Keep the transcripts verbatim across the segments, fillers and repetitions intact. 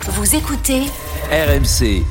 Vous écoutez R M C.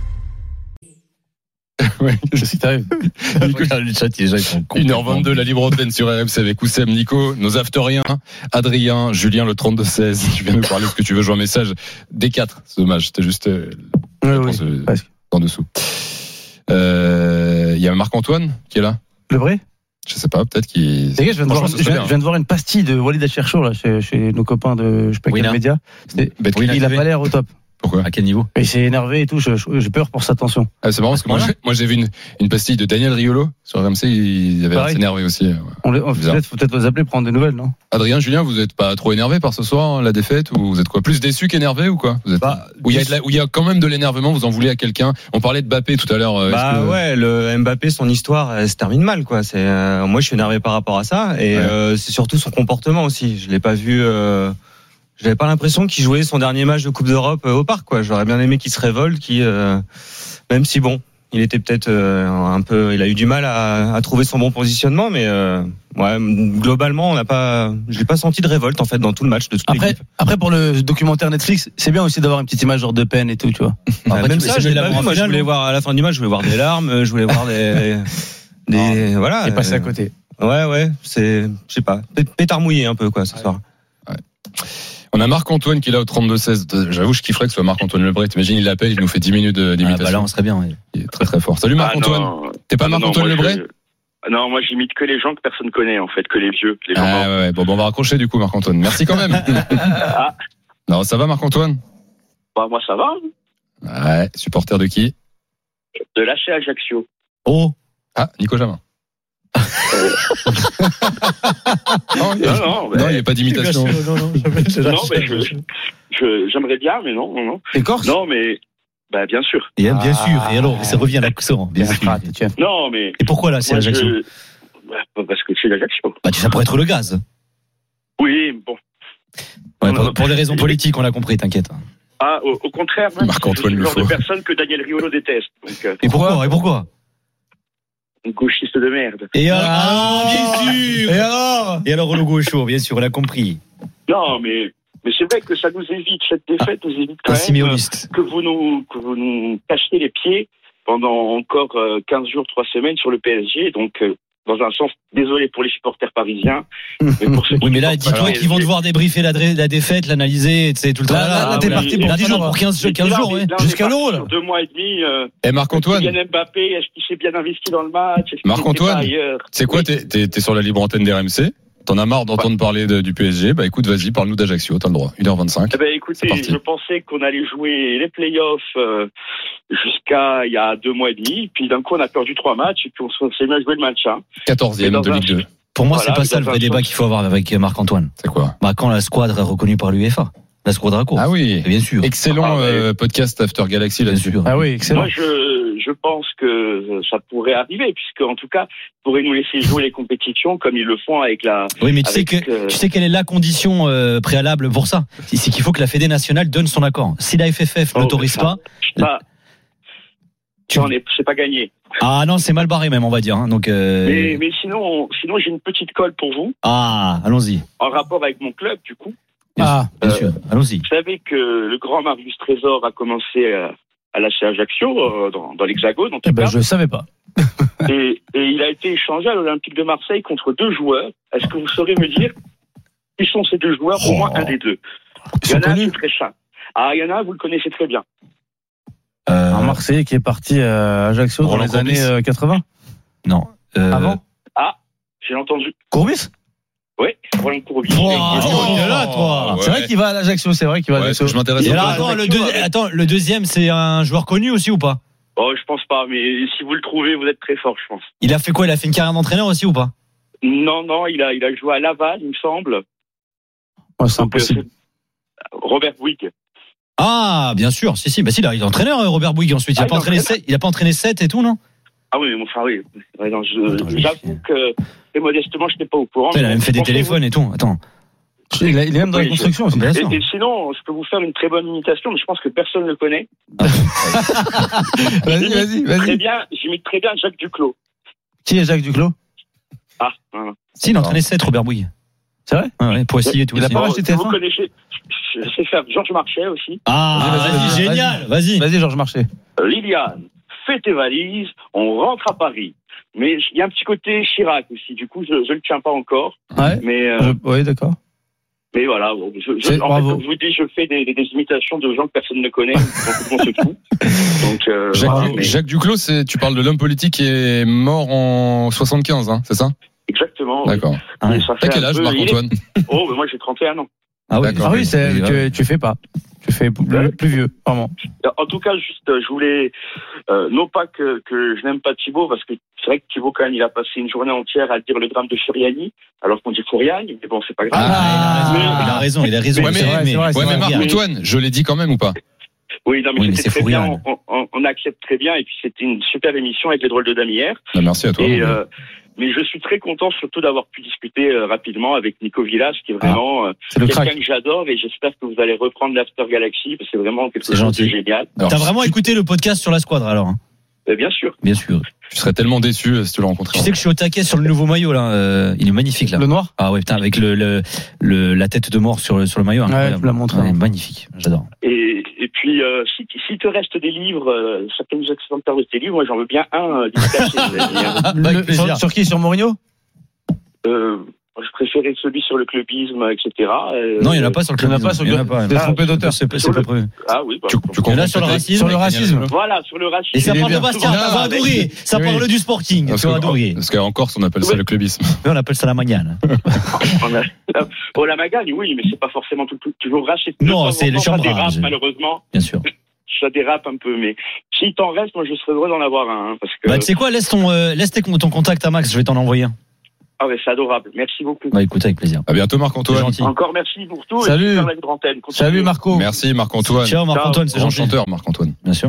Oui, je sais que t'arrives. Le chat, il est déjà une heure vingt-deux, la libre antenne sur R M C avec Oussem, Nico, nos afteriens, Adrien, Julien, le trente-deux seize. Tu viens nous parler ce que tu veux, je vois un message. D quatre, c'est dommage, c'était juste euh, oui, je oui, pense, euh, presque. en dessous. Il euh, y a Marc-Antoine qui est là. Le vrai? Je sais pas, peut-être qu'il. Les gars, je viens, de voir, je, viens, je viens de voir une pastille de Walid Acharchour là chez, chez nos copains de je sais pas quel média. Oui, il a pas l'air au top. Pourquoi? À quel niveau? Il s'est énervé et tout. Je, je, j'ai peur pour sa tension. Ah, c'est marrant parce que moi, j'ai, moi j'ai vu une, une pastille de Daniel Riolo sur R M C. Il avait l'air s'énerver aussi. Ouais. On les, on, peut-être, faut peut-être vous appeler prendre des nouvelles, non? Adrien, Julien, vous êtes pas trop énervé par ce soir la défaite ou vous êtes quoi? Plus déçu qu'énervé ou quoi? Vous êtes bah, où il y a de la, où il y a quand même de l'énervement. Vous en voulez à quelqu'un? On parlait de Mbappé tout à l'heure. Bah que... ouais, le Mbappé, son histoire, elle se termine mal quoi. C'est euh, moi, je suis énervé par rapport à ça et ouais. euh, c'est surtout son comportement aussi. Je l'ai pas vu. Euh... J'avais pas l'impression qu'il jouait son dernier match de Coupe d'Europe au parc, quoi. J'aurais bien aimé qu'il se révolte, qu'il, euh, même si bon, il était peut-être euh, un peu, il a eu du mal à, à trouver son bon positionnement, mais euh, ouais, globalement, on n'a pas, je l'ai pas senti de révolte en fait dans tout le match de toute après, l'équipe. Après, pour le documentaire Netflix, c'est bien aussi d'avoir une petite image genre de peine et tout, tu vois. Bah, même ça, je l'ai pas vu. Moi, je voulais voir à la fin du match, je voulais voir des larmes, je voulais voir des, des, non, voilà. Il est passé à côté. Ouais, ouais, c'est, je sais pas, pétard mouillé un peu quoi ce ouais. soir. Ouais. On a Marc-Antoine qui est là au trente-deux seize. J'avoue, je kifferais que ce soit Marc-Antoine Lebret. T'imagines, il l'appelle, il nous fait dix minutes d'imitation. Ah bah là, on serait bien. Ouais. Il est très très fort. Salut Marc-Antoine. Ah T'es pas ah Marc-Antoine Lebret? Je... Non, moi j'imite que les gens que personne connaît en fait, que les vieux. Les gens ah ouais, ouais. Bon, bon, on va raccrocher du coup Marc-Antoine. Merci quand même. ah. Non, ça va Marc-Antoine? Bah moi ça va. Ouais, supporter de qui? De l'H C Ajaccio. Oh. Ah, Nico Jamin. non, non, non, mais... non, il n'y a pas d'imitation. Non, non, non mais je, je, j'aimerais bien, mais non, non, non. T'es corse? Non, mais, bah, bien sûr. Et bien ah, sûr. Et alors, ça revient à l'accent, bien sûr. Non, mais. Et pourquoi là, c'est l'Ajaccio? Je... Bah, parce que c'est l'Ajaccio. Bah, ça pourrait être le gaz. Oui, bon. Ouais, pour, pour des raisons politiques, on l'a compris, t'inquiète. Ah, au, au contraire, même, Marc-Antoine c'est le genre faut. de personne que Daniel Riolo déteste. Donc, euh, et pourquoi? Et pourquoi? Un gauchiste de merde. Et alors, ah, bien sûr. Et alors Et alors, le gaucho, bien sûr, on l'a compris. Non, mais, mais c'est vrai que ça nous évite, cette défaite ah, nous évite quand même que vous nous, que vous nous cachiez les pieds pendant encore quinze jours, trois semaines sur le P S G. Donc, euh, dans un sens, désolé pour les supporters parisiens. Mais pour ceux oui, mais là, dis-toi qu'ils vont devoir débriefer la, la défaite, l'analyser, tu sais, tout le temps. Là, là, là, t'es ah, parti oui, pour dix jours, pour quinze, quinze jours, ouais. Jusqu'à l'euro, là. Deux mois et demi. Euh, et Marc-Antoine. Est-ce qu'il Mbappé, est-ce qu'il s'est bien investi dans le match? Marc-Antoine, c'est quoi, t'es, t'es, t'es sur la libre antenne d'R M C? T'en as marre d'entendre ouais. parler de, du P S G? Bah écoute, vas-y, parle-nous d'Ajaccio, t'as le droit. une heure vingt-cinq. Eh ben, écoutez, je pensais qu'on allait jouer les playoffs euh, jusqu'à il y a deux mois et demi. Puis d'un coup, on a perdu trois matchs et puis on s'est mis à jouer le match. Hein. quatorzième de Ligue deux. Pour moi, voilà, c'est pas ça le vrai débat qu'il faut avoir avec Marc-Antoine. C'est quoi? Bah quand la squadre est reconnue par l'UEFA. La Squadraco. Ah oui, bien sûr. Excellent ah, euh, podcast After Galaxy là-dessus. Ah oui, excellent. Moi, je, je pense que ça pourrait arriver, puisque en tout cas, pourraient nous laisser jouer les compétitions comme ils le font avec la. Oui, mais tu sais avec, que euh... tu sais quelle est la condition euh, préalable pour ça? C'est qu'il faut que la Fédé nationale donne son accord. Si la F F F oh, n'autorise pas, pas tu en es, c'est pas gagné. Ah non, c'est mal barré même, on va dire. Hein. Donc. Euh... Mais, mais sinon, sinon, j'ai une petite colle pour vous. Ah, allons-y. En rapport avec mon club, du coup. Ah, bien euh, sûr. Allons-y. Vous savez que le grand Marius Trésor a commencé à, à l'H C Ajaccio, euh, dans, dans l'Hexagone. En tout eh ben, cas. je ne savais pas. et, et il a été échangé à l'Olympique de Marseille contre deux joueurs. Est-ce que vous saurez me dire qui sont ces deux joueurs? Oh. Au moins un des deux. Il y en a un qui est très simple. Ah, il y en a un, vous le connaissez très bien. Euh, un Marseillais qui est parti à Ajaccio Roland dans les Courbis. Années quatre-vingts? Non. Euh... Avant? Ah, j'ai entendu. Courbis? Oui, Roland Courbis. Wow, oh, est là, toi. Ouais. C'est vrai qu'il va à l'Ajaccio, c'est vrai qu'il va à l'Ajaccio. Ouais, je m'intéresse. Alors, attends, le deux... attends, le deuxième, c'est un joueur connu aussi ou pas? Oh, je pense pas, mais si vous le trouvez, vous êtes très fort, je pense. Il a fait quoi? Il a fait une carrière d'entraîneur aussi ou pas? Non, non, il a, il a joué à Laval, il me semble. Oh, c'est Donc, impossible. C'est Robert Bouygues. Ah, bien sûr, si, si, bah si, il est entraîneur, Robert Bouygues, ensuite. Il a ah, pas entraîné sept, il a pas entraîné sept et tout, non? Ah oui, mais enfin, oui. Non, je, Attends, j'avoue que, très modestement, je n'étais pas au courant. Il a même fait des téléphones vous... et tout, attends. Il est même dans oui, la construction aussi. Et, et sinon, je peux vous faire une très bonne imitation, mais je pense que personne ne le connaît. vas-y, vas-y, vas-y. Très bien, j'imite très bien Jacques Duclos. Qui est Jacques Duclos? Ah, voilà. Si, il a entraîné sept, Robert Bouygues. C'est vrai? Ah ouais, Poissy et tout. Il a aussi. pas Bon, racheté si T F un? vous connaissez, je sais faire Georges Marchais aussi. Ah, Vas-y, vas-y, vas-y, vas-y, génial, vas-y. Vas-y, Georges Marchais. Euh, Liliane, fais tes valises, on rentre à Paris. Mais il y a un petit côté Chirac aussi. Du coup, je ne le tiens pas encore. Ouais. Mais, euh, Je- Oui, d'accord. mais voilà. Bon, je, je, C'est- en bravo. fait, comme je vous dis, je fais des, des, des imitations de gens que personne ne connaît. Donc, on se fout. Donc, euh, Jacques, voilà, mais- Jacques Duclos, c'est, tu parles de l'homme politique qui est mort en soixante-quinze, hein, c'est ça? Exactement. Oui. D'accord. Ah ouais. Et ça T'as fait quel un âge, peu- il est- Marc-Antoine? Oh, mais moi j'ai trente et un ans. Ah oui, D'accord. Ah oui, c'est, ouais. tu, tu fais pas. Tu fais plus, plus vieux, vraiment. En tout cas, juste, euh, je voulais, euh, non pas que, que je n'aime pas Thibaut, parce que c'est vrai que Thibaut, quand même, il a passé une journée entière à dire le drame de Furiani, alors qu'on dit Fouriani, mais bon, c'est pas grave. Ah, il a raison, il a raison. Ouais, c'est mais- vrai, c'est vrai, c'est Ouais, mais vrai. Marc-Antoine, je l'ai dit quand même ou pas? Oui, non, mais Oui, mais c'était c'est très bien, Fouriani. on, on, on accepte très bien, et puis c'était une super émission avec les drôles de dames hier. Bah, merci à toi. Et, euh, mais je suis très content surtout d'avoir pu discuter euh, rapidement avec Nico Villas, qui est vraiment euh, C'est le quelqu'un crack. que j'adore, et j'espère que vous allez reprendre l'After Galaxy, parce que c'est vraiment quelque C'est chose gentil. de génial. Alors, T'as vraiment tu, écouté le podcast sur la squadre alors hein? Euh, bien sûr. Bien sûr. tu serais tellement déçu euh, si tu le rencontrais. Tu sais que je suis au taquet sur le nouveau maillot là. euh, il est magnifique là. Le noir? Ah ouais, putain, avec le, le, le la tête de mort sur le sur le maillot. Incroyable. tu me l'as montré, Ouais, hein. magnifique. J'adore. Et, et puis, euh, si, si te reste des livres, euh, certains exemplaires de tes livres, moi j'en veux bien un euh, dédicacé, je vais dire. Avec Le- plaisir. sur, sur qui? Sur Mourinho? Euh, je préférais celui sur le clubisme, et cetera. Euh, Non, il n'y en a pas sur le Il y en a club. pas sur le Il y en a club. pas. T'es trompé d'auteur. C'est pas, c'est Sur pas le- prévu. Ah oui, bah, Tu, tu Il y en a comprends sur le peut-être- racisme. Sur le racisme. voilà, sur le racisme. Et ça Il est parle de bien. Bastien, Non, ça va mais- Adourier. Ça Oui. parle du Sporting. Parce Tu vas que- Adourier. parce qu'en Corse, on appelle ça Ouais. le clubisme. Nous, on appelle ça la magnane. On a- Oh, la magagne, oui, mais c'est pas forcément tout, tout- toujours raciste. De Non, temps en c'est temps, le ça chambrage. dérape, malheureusement. Bien sûr. Ça dérape un peu, mais s'il t'en reste, moi je serais heureux d'en avoir un. hein, parce que... Bah, tu sais quoi, laisse ton, euh, laisse tes- ton contact à Max, je vais t'en envoyer un. Ah ouais, c'est adorable. Merci beaucoup. Bah, écoute, avec plaisir. À bientôt, C'est Marc-Antoine. gentil. Encore merci pour tout. Salut. Et super la grande antenne. Continuez. Marco. Merci, Marc-Antoine. Ciao, Marc-Antoine, c'est Grand gentil. chanteur, Marc-Antoine. Bien sûr.